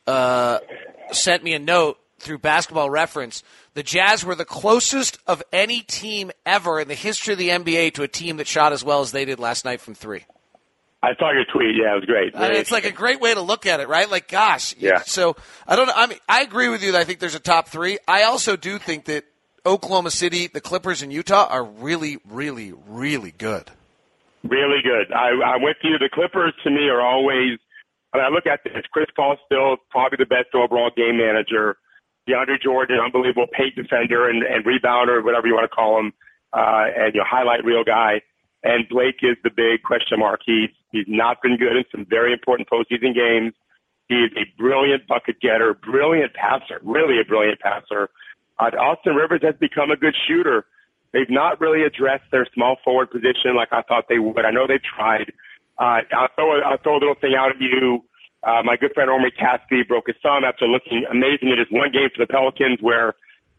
sent me a note through Basketball Reference. The Jazz were the closest of any team ever in the history of the NBA to a team that shot as well as they did last night from 3. I saw your tweet. Yeah, it was great. I mean, it's like a great way to look at it, right? Like, gosh. Yeah. So, I don't know. I mean, I agree with you that I think there's a top 3. I also do think that Oklahoma City, the Clippers, and Utah are really, really, really good. Really good. I'm with you. The Clippers, to me, are always – I look at this. Chris Paul still probably the best overall game manager. DeAndre Jordan, unbelievable paint defender and rebounder, whatever you want to call him, and highlight reel guy. And Blake is the big question mark. He's not been good in some very important postseason games. He is a brilliant bucket getter, brilliant passer, really a brilliant passer. Austin Rivers has become a good shooter. They've not really addressed their small forward position like I thought they would. I know they've tried. I'll throw a little thing out at you. My good friend Omri Caspi broke his thumb after looking amazing at his one game for the Pelicans where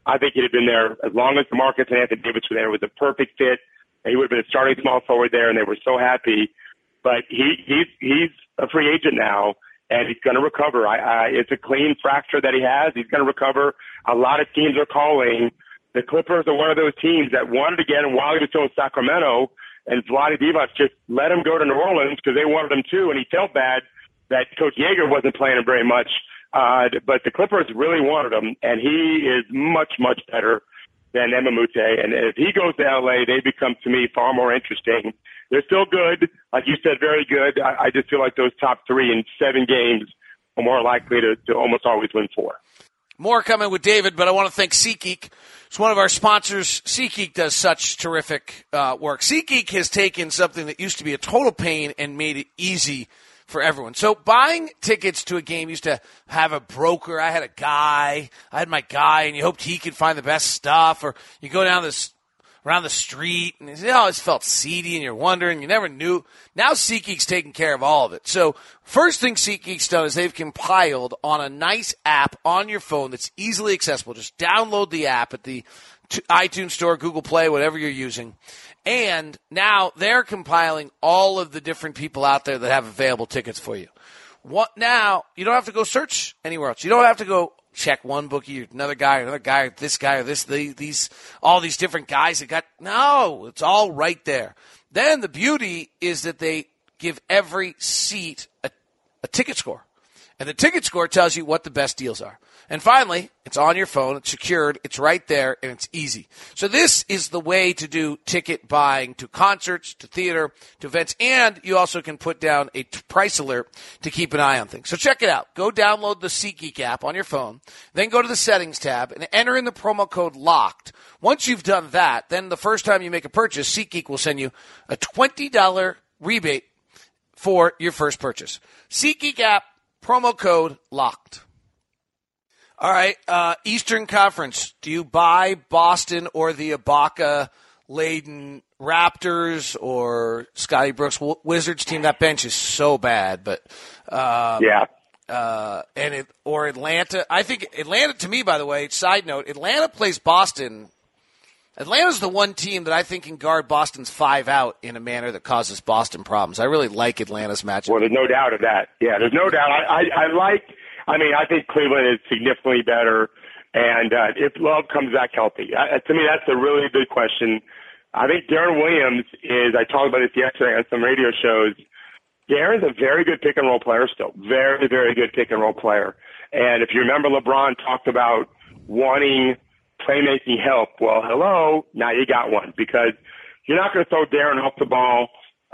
I think he'd have been there as long as DeMarcus and Anthony Davis were there. It was a perfect fit. And he would have been a starting small forward there, and they were so happy. But he's a free agent now, and he's going to recover. It's a clean fracture that he has. He's going to recover. A lot of teams are calling. The Clippers are one of those teams that wanted to get him while he was still in Sacramento, and Vlade Divac just let him go to New Orleans because they wanted him too, and he felt bad that Coach Yeager wasn't playing him very much. But the Clippers really wanted him, and he is much, much better than Emamute. And if he goes to L.A., they become, to me, far more interesting. They're still good. Like you said, very good. I just feel like those top three in 7 games are more likely to almost always win 4. More coming with David, but I want to thank SeatGeek. It's one of our sponsors. SeatGeek does such terrific work. SeatGeek has taken something that used to be a total pain and made it easy for everyone. So buying tickets to a game used to have a broker. I had my guy, and you hoped he could find the best stuff, or you go down around the street, and it always felt seedy, and you're wondering, you never knew. Now SeatGeek's taking care of all of it. So first thing SeatGeek's done is they've compiled on a nice app on your phone that's easily accessible. Just download the app at the iTunes Store, Google Play, whatever you're using. And now they're compiling all of the different people out there that have available tickets for you. Now, you don't have to go search anywhere else. You don't have to go check one bookie or another guy, or this guy, or all these different guys that got. No, it's all right there. Then the beauty is that they give every seat a ticket score. And the ticket score tells you what the best deals are. And finally, it's on your phone, it's secured, it's right there, and it's easy. So this is the way to do ticket buying to concerts, to theater, to events, and you also can put down a price alert to keep an eye on things. So check it out. Go download the SeatGeek app on your phone, then go to the settings tab and enter in the promo code LOCKED. Once you've done that, then the first time you make a purchase, SeatGeek will send you a $20 rebate for your first purchase. SeatGeek app, promo code LOCKED. All right, Eastern Conference. Do you buy Boston or the Ibaka-laden Raptors or Scotty Brooks Wizards team? That bench is so bad, but yeah. Or Atlanta. I think Atlanta, to me, by the way, side note, Atlanta plays Boston. Atlanta's the one team that I think can guard Boston's 5 out in a manner that causes Boston problems. I really like Atlanta's matchup. Well, there's no doubt of that. Yeah, there's no doubt. I think Cleveland is significantly better, and if Love comes back healthy. To me, that's a really good question. I think Deron Williams is, I talked about this yesterday on some radio shows, Deron's a very good pick-and-roll player still. Very, very good pick-and-roll player. And if you remember, LeBron talked about wanting playmaking help. Well, hello, now you got one, because you're not going to throw Deron off the ball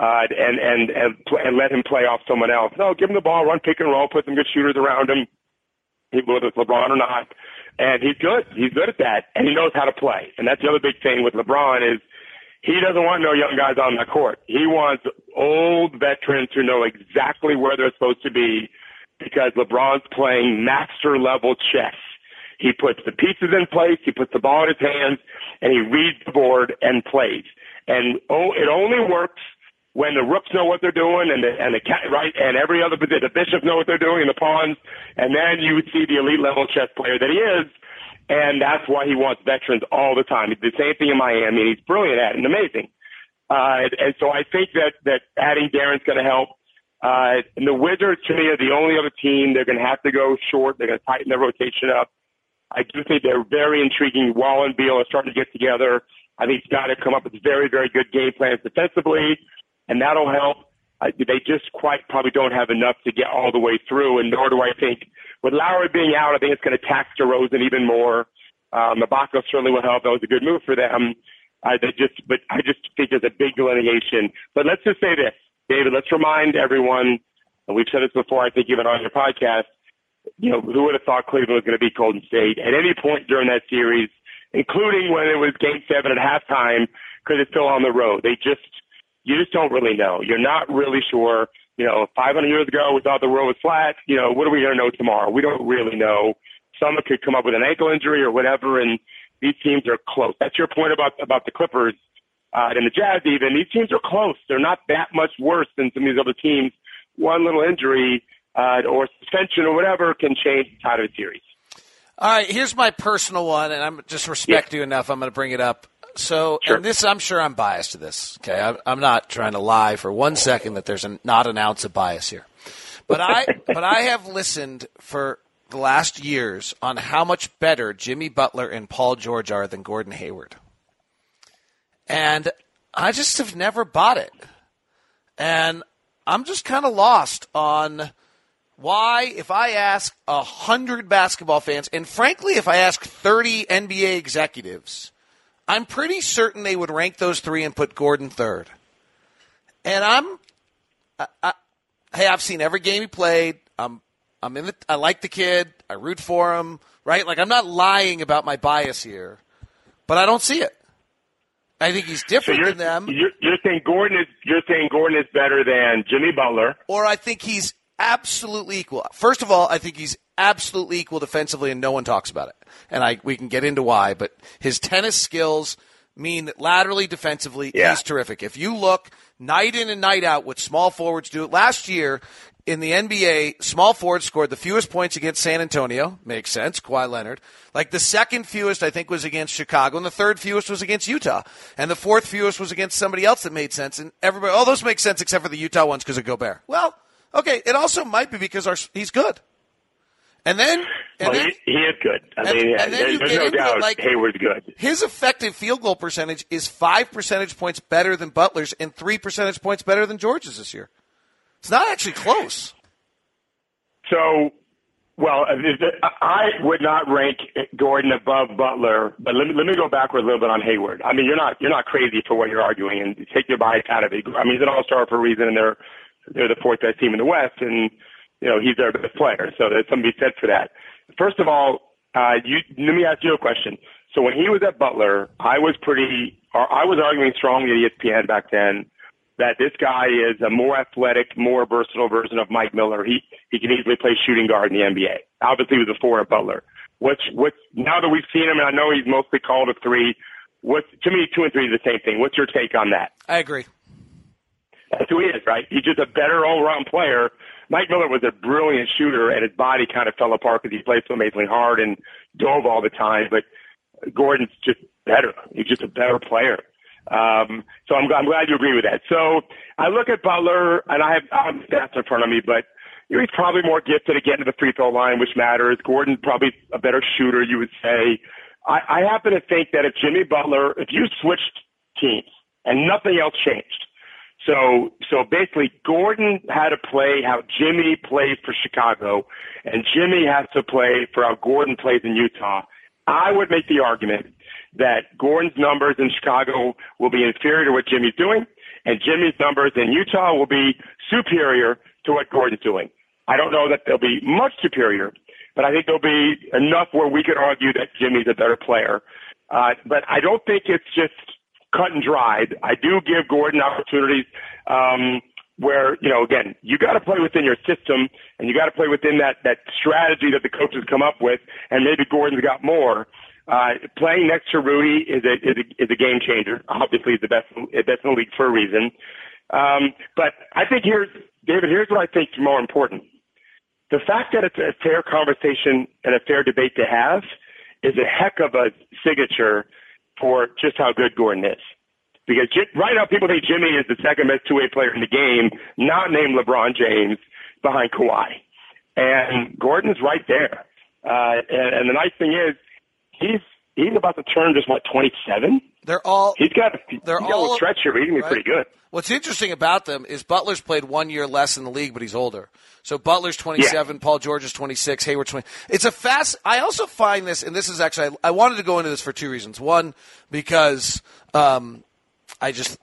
and let him play off someone else. No, give him the ball, run pick and roll, put some good shooters around him, whether it's LeBron or not. And he's good. He's good at that, and he knows how to play. And that's the other big thing with LeBron is he doesn't want no young guys on the court. He wants old veterans who know exactly where they're supposed to be, because LeBron's playing master-level chess. He puts the pieces in place, he puts the ball in his hands, and he reads the board and plays. And it only works when the rooks know what they're doing, and every other, the bishops know what they're doing, and the pawns, and then you see the elite level chess player that he is, and that's why he wants veterans all the time. He did the same thing in Miami, and he's brilliant at it and amazing. And so I think that adding Deron's going to help. And the Wizards, to me, are the only other team. They're going to have to go short. They're going to tighten their rotation up. I do think they're very intriguing. Wall and Beal are starting to get together. I think he's got to come up with very, very good game plans defensively, and that'll help. They just probably don't have enough to get all the way through, and nor do I think, with Lowry being out, I think it's going to tax DeRozan even more. Ibaka certainly will help. That was a good move for them. But I just think there's a big delineation. But let's just say this, David, let's remind everyone, and we've said this before, I think even on your podcast, who would have thought Cleveland was going to beat Golden State at any point during that series, including when it was Game 7 at halftime, because it's still on the road. You just don't really know. You're not really sure. 500 years ago, we thought the world was flat. What are we going to know tomorrow? We don't really know. Someone could come up with an ankle injury or whatever, and these teams are close. That's your point about the Clippers and the Jazz even. These teams are close. They're not that much worse than some of these other teams. One little injury or suspension or whatever can change the tide of a series. All right, here's my personal one, and I'm just respect you enough. I'm going to bring it up. So, Sure. and this, I'm sure I'm biased to this. Okay, I'm not trying to lie for 1 second that there's not an ounce of bias here. But I have listened for the last years on how much better Jimmy Butler and Paul George are than Gordon Hayward, and I just have never bought it. And I'm just kind of lost on why, if I ask 100 basketball fans, and frankly, if I ask 30 NBA executives, I'm pretty certain they would rank those three and put Gordon third. And I've seen every game he played. I like the kid. I root for him, right? Like, I'm not lying about my bias here, but I don't see it. I think he's different than them. You're saying Gordon is better than Jimmy Butler, or I think he's absolutely equal. First of all, I think he's absolutely equal defensively, and no one talks about it. And we can get into why, but his tennis skills mean that laterally, defensively, he's terrific. If you look night in and night out what small forwards do, last year in the NBA, small forwards scored the fewest points against San Antonio. Makes sense, Kawhi Leonard. Like, the second fewest, I think, was against Chicago, and the third fewest was against Utah. And the fourth fewest was against somebody else that made sense. And everybody, those make sense except for the Utah ones because of Gobert. Well, okay, it also might be because he's good. And then, he is good. There's no doubt Hayward's good. His effective field goal percentage is 5 percentage points better than Butler's and 3 percentage points better than George's this year. It's not actually close. So, well, I would not rank Gordon above Butler, but let me go backward a little bit on Hayward. I mean, you're not crazy for what you're arguing, and take your bias out of it. I mean, he's an all-star for a reason, and they're the fourth best team in the West, and he's their best player. So there's something to be said for that. First of all, let me ask you a question. So when he was at Butler, I was arguing strongly at ESPN back then that this guy is a more athletic, more versatile version of Mike Miller. He can easily play shooting guard in the NBA. Obviously, he was a four at Butler. What's now that we've seen him, and I know he's mostly called a three. To me, 2 and 3 is the same thing. What's your take on that? I agree. That's who he is, right? He's just a better all-around player. Mike Miller was a brilliant shooter, and his body kind of fell apart because he played so amazingly hard and dove all the time. But Gordon's just better. He's just a better player. So I'm glad you agree with that. So I look at Butler, and I have stats in front of me, but he's probably more gifted to get to the free throw line, which matters. Gordon's probably a better shooter, you would say. I happen to think that if you switched teams and nothing else changed, so basically Gordon had to play how Jimmy plays for Chicago, and Jimmy has to play for how Gordon plays in Utah, I would make the argument that Gordon's numbers in Chicago will be inferior to what Jimmy's doing, and Jimmy's numbers in Utah will be superior to what Gordon's doing. I don't know that they'll be much superior, but I think there'll be enough where we could argue that Jimmy's a better player. But I don't think it's just cut and dried. I do give Gordon opportunities where, again, you got to play within your system, and you got to play within that strategy that the coaches come up with, and maybe Gordon's got more. Playing next to Rudy is a game changer. Obviously, he's the best in the league for a reason. But I think here's what I think is more important. The fact that it's a fair conversation and a fair debate to have is a heck of a signature for just how good Gordon is. Because right now people think Jimmy is the second best two-way player in the game, not named LeBron James, behind Kawhi. And Gordon's right there. And the nice thing is, he's about to turn just 27. He's got a stretch here. He's going to be pretty good. What's interesting about them is Butler's played 1 year less in the league, but he's older. So Butler's 27, Paul George is 26, Hayward 20. It's I also find this, and this is actually, I wanted to go into this for two reasons. One, because I just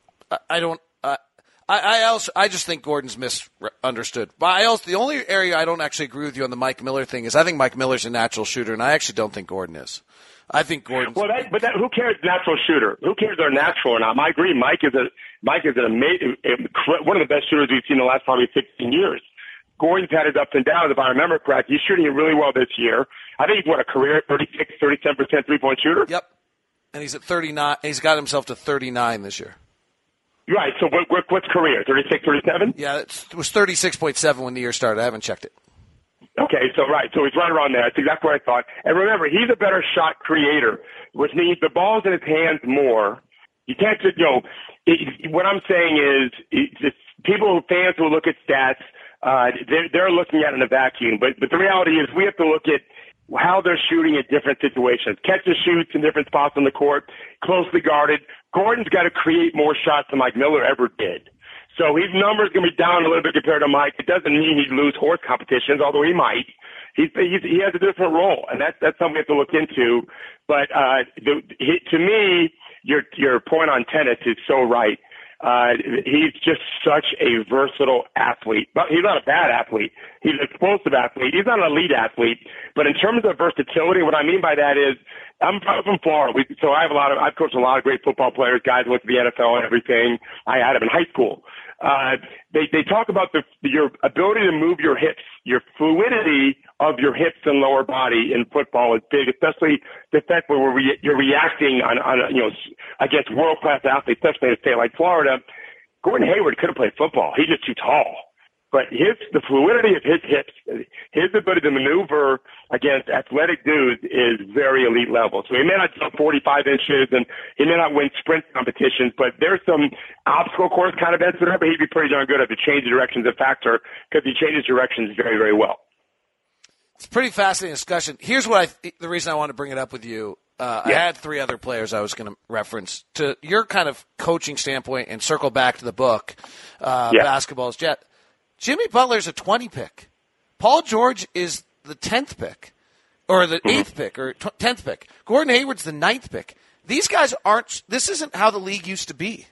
think Gordon's misunderstood. But the only area I don't actually agree with you on the Mike Miller thing is I think Mike Miller's a natural shooter, and I actually don't think Gordon is. I think Gordon's. Well, who cares? Natural shooter. Who cares? They're natural or not? I agree. Mike is an amazing, one of the best shooters we've seen in the last probably 16 years. Gordon's had his ups and downs. If I remember correct, he's shooting it really well this year. I think he's a career 36, 37% 3-point shooter. Yep. And he's at 39. He's got himself to 39 this year. Right. So what's career? 36, 37? Yeah, it was 36.7 when the year started. I haven't checked it. Okay, so he's right around there. That's exactly what I thought. And remember, he's a better shot creator, which means the ball's in his hands more. You can't just, what I'm saying is, fans who look at stats, they're looking at it in a vacuum. But the reality is we have to look at how they're shooting at different situations. Catches, shoots in different spots on the court, closely guarded. Gordon's got to create more shots than Mike Miller ever did. So his number's going to be down a little bit compared to Mike. It doesn't mean he'd lose horse competitions, although he might. He has a different role, and that's something we have to look into. But to me, your point on tennis is so right. He's just such a versatile athlete. But he's not a bad athlete. He's an explosive athlete. He's not an elite athlete. But in terms of versatility, what I mean by that is I'm from Florida. So I've coached a lot of great football players, guys who went to the NFL and everything. I had them in high school. They talk about your ability to move your hips, your fluidity of your hips and lower body in football is big, especially the fact where you're reacting on against world-class athletes, especially in a state like Florida. Gordon Hayward could have played football. He's just too tall. But the fluidity of his hips, his ability to maneuver against athletic dudes is very elite level. So he may not jump 45 inches and he may not win sprint competitions, but there's some obstacle course kind of events that he'd be pretty darn good at. The change of directions a factor because he changes directions very, very well. It's a pretty fascinating discussion. Here's the reason I want to bring it up with you. I had three other players I was going to reference to your kind of coaching standpoint and circle back to the book, Basketball's Jet. Jimmy Butler's a 20 pick. Paul George is the 10th pick, or the 8th pick, or 10th pick. Gordon Hayward's the 9th pick. These guys this isn't how the league used to be.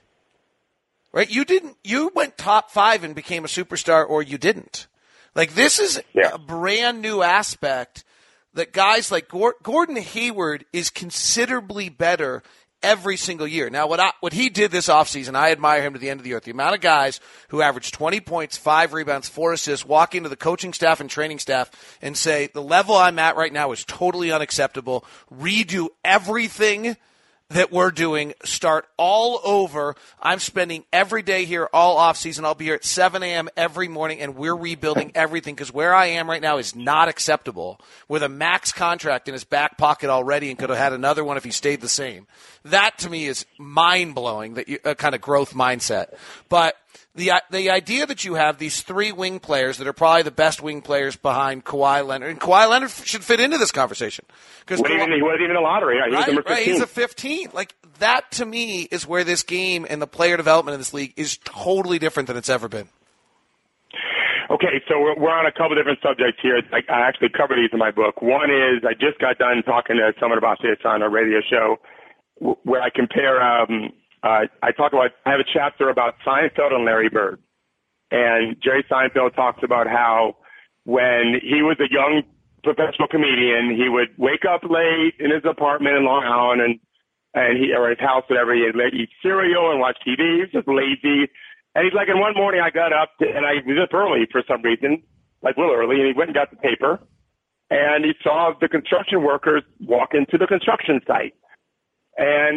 Right? You went top 5 and became a superstar, or you didn't. Like, this is a brand new aspect that guys like Gordon Hayward is considerably better every single year. Now, what he did this offseason, I admire him to the end of the earth. The amount of guys who average 20 points, 5 rebounds, 4 assists, walk into the coaching staff and training staff and say, the level I'm at right now is totally unacceptable. Redo everything that we're doing, start all over. I'm spending every day here all offseason. I'll be here at 7 a.m. every morning, and we're rebuilding everything because where I am right now is not acceptable, with a max contract in his back pocket already and could have had another one if he stayed the same. That, to me, is mind-blowing, a kind of growth mindset. But the idea that you have these 3 wing players that are probably the best wing players behind Kawhi Leonard, and Kawhi Leonard should fit into this conversation. He wasn't even a lottery. He was number 15. Right, he's a 15. Like, that, to me, is where this game and the player development in this league is totally different than it's ever been. Okay, so we're on a couple different subjects here. I actually cover these in my book. One is I just got done talking to someone about this on a radio show where I compare I have a chapter about Seinfeld and Larry Bird. And Jerry Seinfeld talks about how when he was a young professional comedian, he would wake up late in his apartment in Long Island or his house, whatever. He'd eat cereal and watch TV. He was just lazy. And he's like, and one morning I got up and I was up early for some reason, like a little early, and he went and got the paper. And he saw the construction workers walk into the construction site. And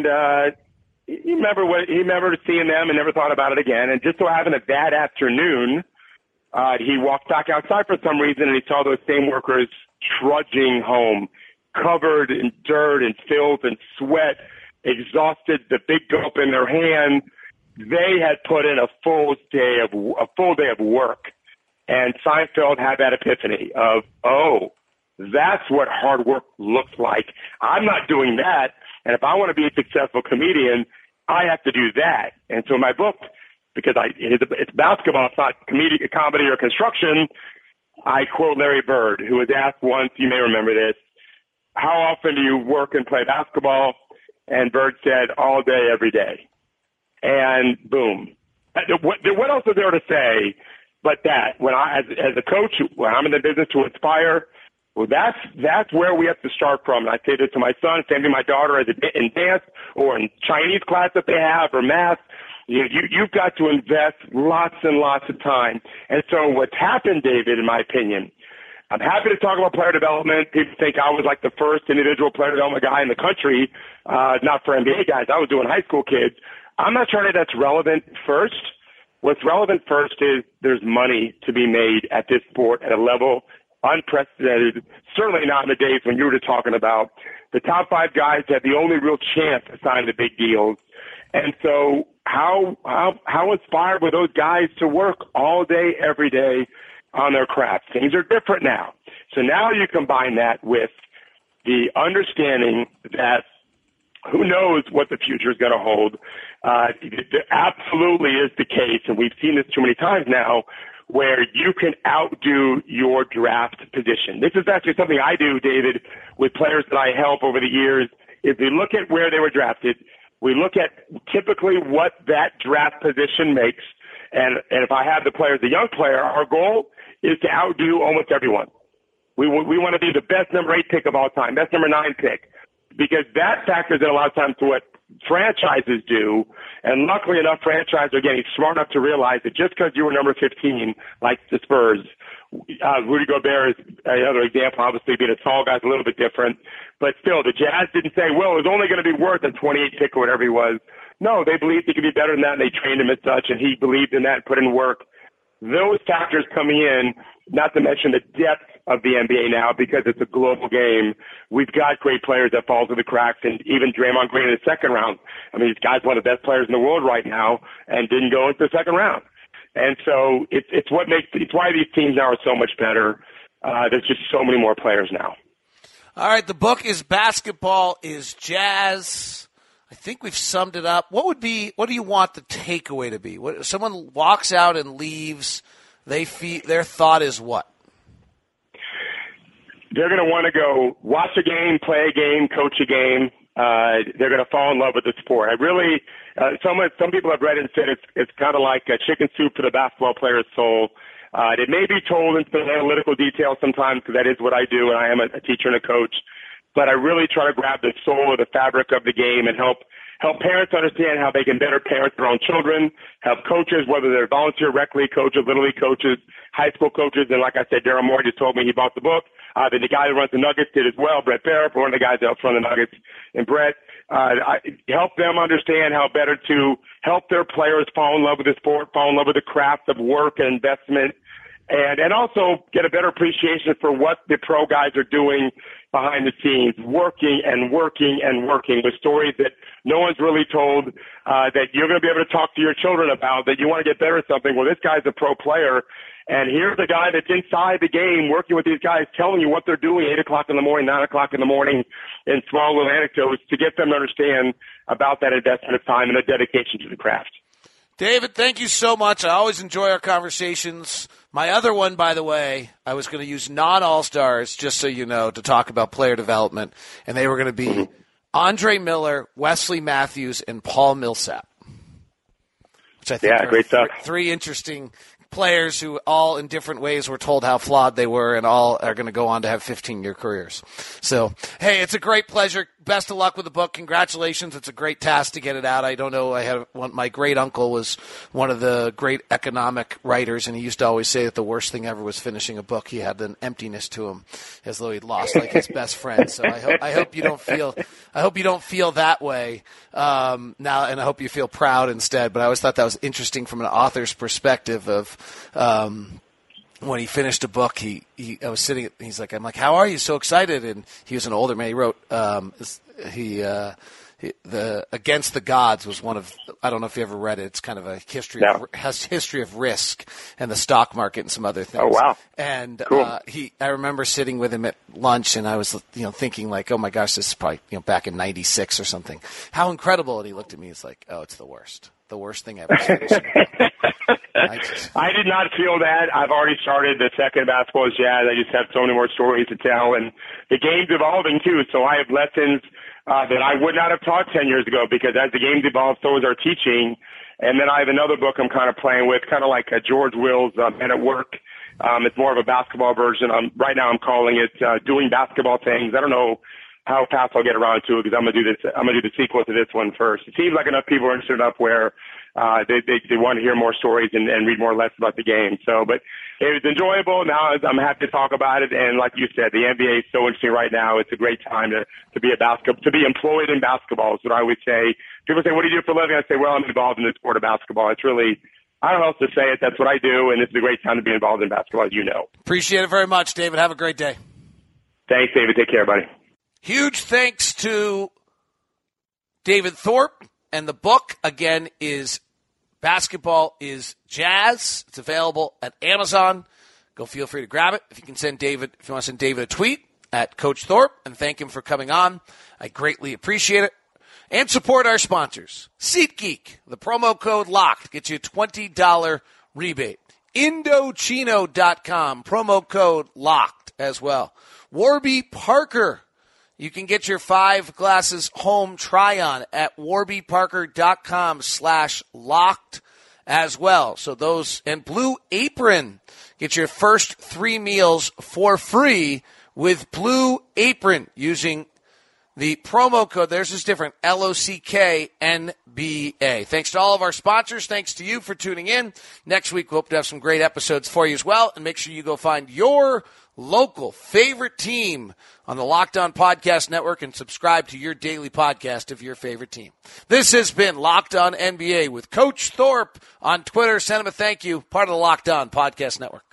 he remembered seeing them and never thought about it again. And just so happened that afternoon, he walked back outside for some reason, and he saw those same workers trudging home, covered in dirt and filth and sweat, exhausted, the big gulp in their hand. They had put in a full day of work. And Seinfeld had that epiphany of, oh, that's what hard work looks like. I'm not doing that. And if I want to be a successful comedian, I have to do that. And so in my book, because it's basketball, it's not comedy or construction, I quote Larry Bird, who was asked once, you may remember this, how often do you work and play basketball? And Bird said, all day, every day. And boom. What else is there to say but that? When as a coach, when I'm in the business to inspire, well, that's where we have to start from. And I say this to my son, same to my daughter in dance or in Chinese class that they have or math. You've got to invest lots and lots of time. And so what's happened, David, in my opinion, I'm happy to talk about player development. People think I was like the first individual player development guy in the country, not for NBA guys. I was doing high school kids. I'm not sure that's relevant first. What's relevant first is there's money to be made at this sport at a level unprecedented, certainly not in the days when you were just talking about. The top 5 guys had the only real chance to sign the big deals. And so how inspired were those guys to work all day, every day on their craft? Things are different now. So now you combine that with the understanding that who knows what the future is going to hold. It absolutely is the case, and we've seen this too many times now, where you can outdo your draft position. This is actually something I do, David, with players that I help over the years, is we look at where they were drafted. We look at typically what that draft position makes. And if I have the player as a young player, our goal is to outdo almost everyone. We want to be the best number 8 pick of all time, best number 9 pick, because that factors in a lot of times to what franchises do. And luckily enough, franchises are getting smart enough to realize that just because you were number 15, like the Spurs, Rudy Gobert is another example, obviously being a tall guy is a little bit different. But still, the Jazz didn't say, well, it was only going to be worth a 28 pick or whatever he was. No, they believed he could be better than that, and they trained him as such, and he believed in that and put in work. Those factors coming in, not to mention the depth of the NBA now, because it's a global game. We've got great players that fall through the cracks, and even Draymond Green in the second round. I mean, this guy's one of the best players in the world right now and didn't go into the second round. And so it's why these teams now are so much better. There's just so many more players now. All right, the book is Basketball is Jazz. I think we've summed it up. What do you want the takeaway to be? If someone walks out and leaves, their thought is what? They're going to want to go watch a game, play a game, coach a game. They're going to fall in love with the sport. Some people have read it and said it's kind of like a chicken soup for the basketball player's soul. It may be told in some analytical detail sometimes, because that is what I do, and I am a teacher and a coach. But I really try to grab the soul or the fabric of the game and help parents understand how they can better parent their own children, help coaches, whether they're volunteer rec league coaches, little league coaches, high school coaches. And like I said, Daryl Moore just told me he bought the book. Then the guy who runs the Nuggets did as well, Brett Barrett, one of the guys that helps run the Nuggets. And Brett, I help them understand how better to help their players fall in love with the sport, fall in love with the craft of work and investment, and also get a better appreciation for what the pro guys are doing behind the scenes, working and working and working with stories that no one's really told, that you're going to be able to talk to your children about, that you want to get better at something. Well, this guy's a pro player, and here's the guy that's inside the game working with these guys, telling you what they're doing 8 o'clock in the morning, 9 o'clock in the morning, in small little anecdotes to get them to understand about that investment of time and the dedication to the craft. David, thank you so much. I always enjoy our conversations. My other one, by the way, I was going to use non-All-Stars, just so you know, to talk about player development, and they were going to be Andre Miller, Wesley Matthews, and Paul Millsap, which I think are great stuff. Three interesting players who all in different ways were told how flawed they were, and all are going to go on to have 15-year careers. So, hey, it's a great pleasure. Best of luck with the book. Congratulations. It's a great task to get it out. I don't know. My great uncle was one of the great economic writers, and he used to always say that the worst thing ever was finishing a book. He had an emptiness to him, as though he'd lost like his best friend. So I hope you don't feel that way now, and I hope you feel proud instead. But I always thought that was interesting from an author's perspective of. When he finished a book, I was sitting. I'm like, how are you? So excited! And he was an older man. He wrote, the Against the Gods was one of. I don't know if you ever read it. It's kind of a history. Has history of risk and the stock market and some other things. Oh wow! And cool. I remember sitting with him at lunch, and I was thinking like, oh my gosh, this is probably back in '96 or something. How incredible! And he looked at me. He's like, oh, it's the worst. The worst thing ever. I did not feel that. I've already started the second Basketball is Jazz. I just have so many more stories to tell, and the game's evolving too. So I have lessons that I would not have taught 10 years ago, because as the game's evolved, so is our teaching. And then I have another book I'm kind of playing with, kind of like George Will's Men at Work. It's more of a basketball version. Right now I'm calling it Doing Basketball Things. I don't know how fast I'll get around to it, because I'm gonna do this. I'm gonna do the sequel to this one first. It seems like enough people are interested enough where they want to hear more stories and read more lessons about the game. So, but it was enjoyable. Now I'm happy to talk about it. And like you said, the NBA is so interesting right now. It's a great time to be to be employed in basketball. Is what I always say. People say, "What do you do for a living?" I say, "Well, I'm involved in the sport of basketball." It's really I don't know how else to say it. That's what I do, and it's a great time to be involved in basketball, as you know. Appreciate it very much, David. Have a great day. Thanks, David. Take care, buddy. Huge thanks to David Thorpe. And the book, again, is Basketball is Jazz. It's available at Amazon. Go feel free to grab it. If you want to send David a tweet at Coach Thorpe and thank him for coming on, I greatly appreciate it. And support our sponsors. SeatGeek, the promo code LOCKED gets you a $20 rebate. Indochino.com, promo code LOCKED as well. Warby Parker, you can get your 5 glasses home try-on at warbyparker.com/locked as well. So those, and Blue Apron, get your first 3 meals for free with Blue Apron using the promo code. Theirs is different, LOCKNBA. Thanks to all of our sponsors. Thanks to you for tuning in. Next week, we hope to have some great episodes for you as well. And make sure you go find your local favorite team on the Locked On Podcast Network and subscribe to your daily podcast of your favorite team. This has been Locked On NBA with Coach Thorpe on Twitter. Send him a thank you. Part of the Locked On Podcast Network.